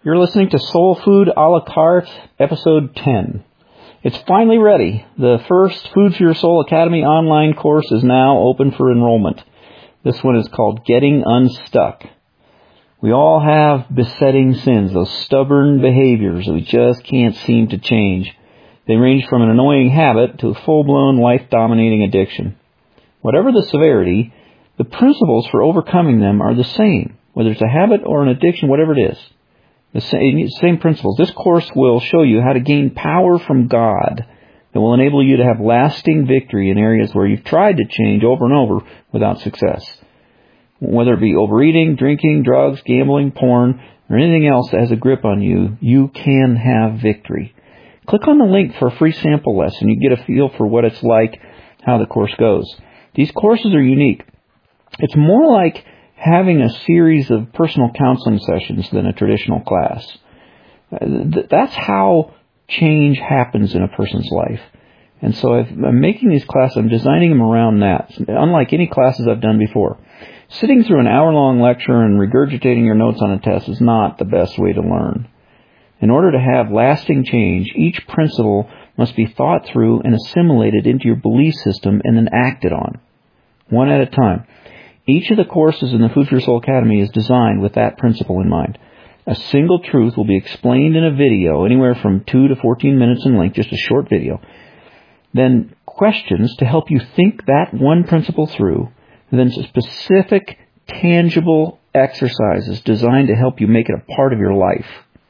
You're listening to Soul Food a la carte, episode 10. It's finally ready. The first Food for Your Soul Academy online course is now open for enrollment. This one is called Getting Unstuck. We all have besetting sins, those stubborn behaviors that we just can't seem to change. They range from an annoying habit to a full-blown, life-dominating addiction. Whatever the severity, the principles for overcoming them are the same, whether it's a habit or an addiction, whatever it is. The same principles. This course will show you how to gain power from God that will enable you to have lasting victory in areas where you've tried to change over and over without success. Whether it be overeating, drinking, drugs, gambling, porn, or anything else that has a grip on you, you can have victory. Click on the link for a free sample lesson. You get a feel for what it's like, how the course goes. These courses are unique. It's more like having a series of personal counseling sessions than a traditional class. That's how change happens in a person's life. And so I'm making these classes, I'm designing them around that, unlike any classes I've done before. Sitting through an hour-long lecture and regurgitating your notes on a test is not the best way to learn. In order to have lasting change, each principle must be thought through and assimilated into your belief system and then acted on, one at a time. Each of the courses in the Food for Your Soul Academy is designed with that principle in mind. A single truth will be explained in a video, anywhere from 2 to 14 minutes in length, just a short video. Then questions to help you think that one principle through, and then specific, tangible exercises designed to help you make it a part of your life.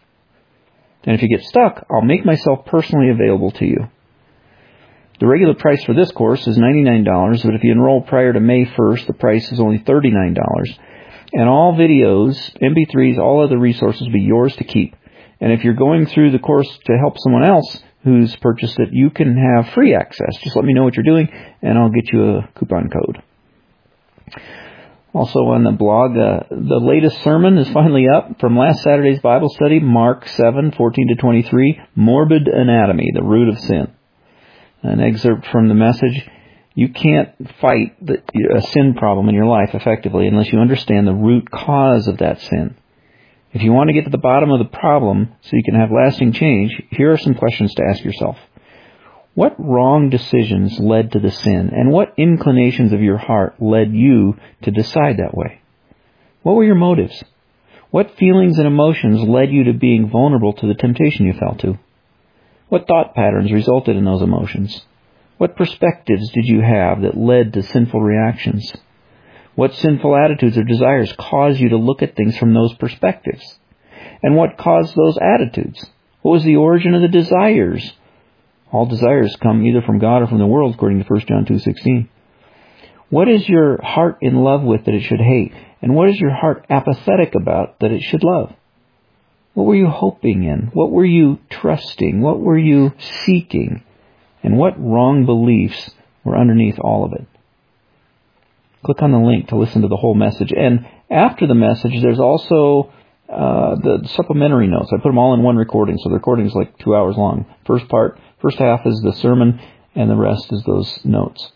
And if you get stuck, I'll make myself personally available to you. The regular price for this course is $99, but if you enroll prior to May 1st, the price is only $39. And all videos, MP3s, all other resources will be yours to keep. And if you're going through the course to help someone else who's purchased it, you can have free access. Just let me know what you're doing, and I'll get you a coupon code. Also on the blog, the latest sermon is finally up from last Saturday's Bible study, Mark 7:14-23, Morbid Anatomy, the Root of Sin. An excerpt from the message: you can't fight a sin problem in your life effectively unless you understand the root cause of that sin. If you want to get to the bottom of the problem so you can have lasting change, here are some questions to ask yourself. What wrong decisions led to the sin, and what inclinations of your heart led you to decide that way? What were your motives? What feelings and emotions led you to being vulnerable to the temptation you fell to? What thought patterns resulted in those emotions? What perspectives did you have that led to sinful reactions? What sinful attitudes or desires caused you to look at things from those perspectives? And what caused those attitudes? What was the origin of the desires? All desires come either from God or from the world, according to 1 John 2:16. What is your heart in love with that it should hate? And what is your heart apathetic about that it should love? What were you hoping in? What were you trusting? What were you seeking? And what wrong beliefs were underneath all of it? Click on the link to listen to the whole message. And after the message, there's also the supplementary notes. I put them all in one recording, so the recording is like 2 hours long. First half is the sermon, and the rest is those notes.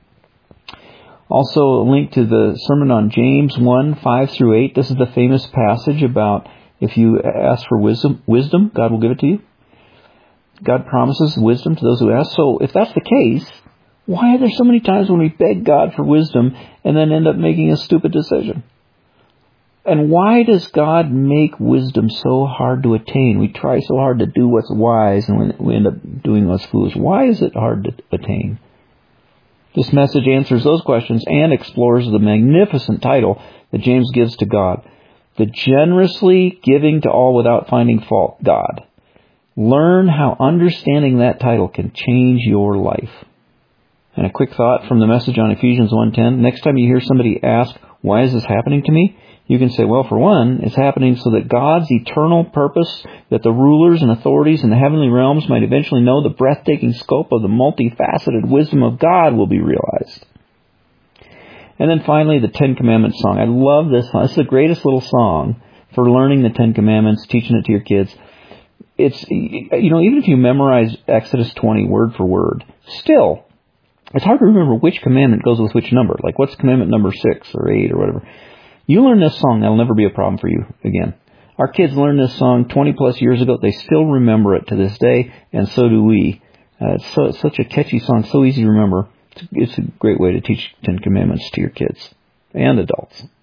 Also, a link to the sermon on James 1:5-8. This is the famous passage about if you ask for wisdom, God will give it to you. God promises wisdom to those who ask. So if that's the case, why are there so many times when we beg God for wisdom and then end up making a stupid decision? And why does God make wisdom so hard to attain? We try so hard to do what's wise and we end up doing what's foolish. Why is it hard to attain? This message answers those questions and explores the magnificent title that James gives to God: the generously giving to all without finding fault God. Learn how understanding that title can change your life. And a quick thought from the message on Ephesians 1:10. Next time you hear somebody ask, why is this happening to me? You can say, well, for one, it's happening so that God's eternal purpose, that the rulers and authorities in the heavenly realms might eventually know the breathtaking scope of the multifaceted wisdom of God will be realized. And then finally, the Ten Commandments song. I love this song. It's the greatest little song for learning the Ten Commandments, teaching it to your kids. It's, even if you memorize Exodus 20 word for word, still, it's hard to remember which commandment goes with which number. Like, what's commandment number 6 or 8 or whatever. You learn this song, that'll never be a problem for you again. Our kids learned this song 20 plus years ago. They still remember it to this day, and so do we. It's such a catchy song, so easy to remember. It's a great way to teach Ten Commandments to your kids and adults.